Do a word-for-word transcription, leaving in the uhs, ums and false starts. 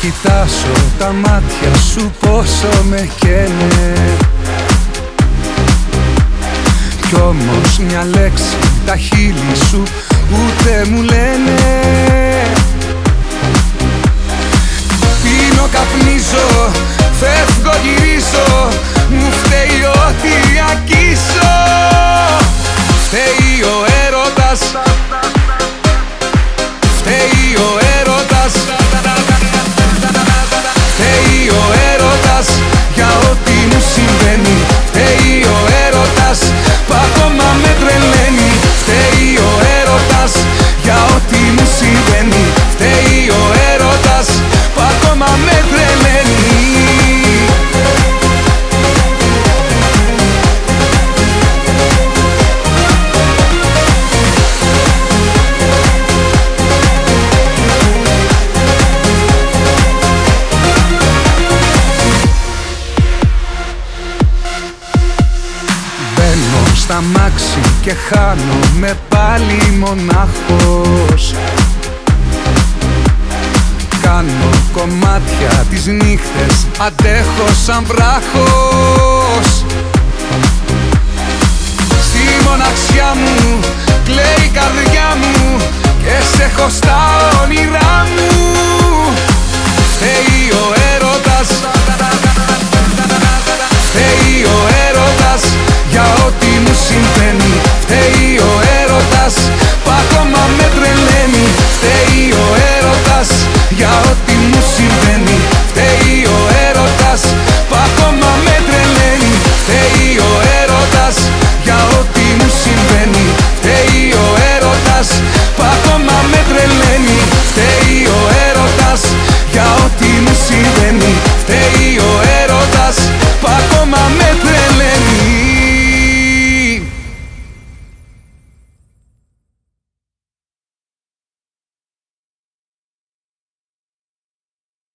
κοιτάσω τα μάτια σου πόσο με καίνε. Κι όμως μια λέξη τα χείλη σου ούτε μου λένε. Πίνω, καπνίζω, φεύγω, γυρίζω, μου φταίει ό,τι ακίσω. Φταίει ο έρωτας, φταίει ο έρωτας, φταίει ο έρωτας για ό,τι μου συμβαίνει. Φταίει ο έρωτας που ακόμα με τρελαίνει. Φταίει ο έρωτας για ό,τι μου συμβαίνει. Φταίει ο έρωτας που ακόμα με τρελαίνει. Στα μάξι και χάνομαι πάλι μονάχος. Κάνω κομμάτια τις νύχτες, αντέχω σαν βράχος. Στη μοναξιά μου κλαίει η καρδιά μου και σε έχω στα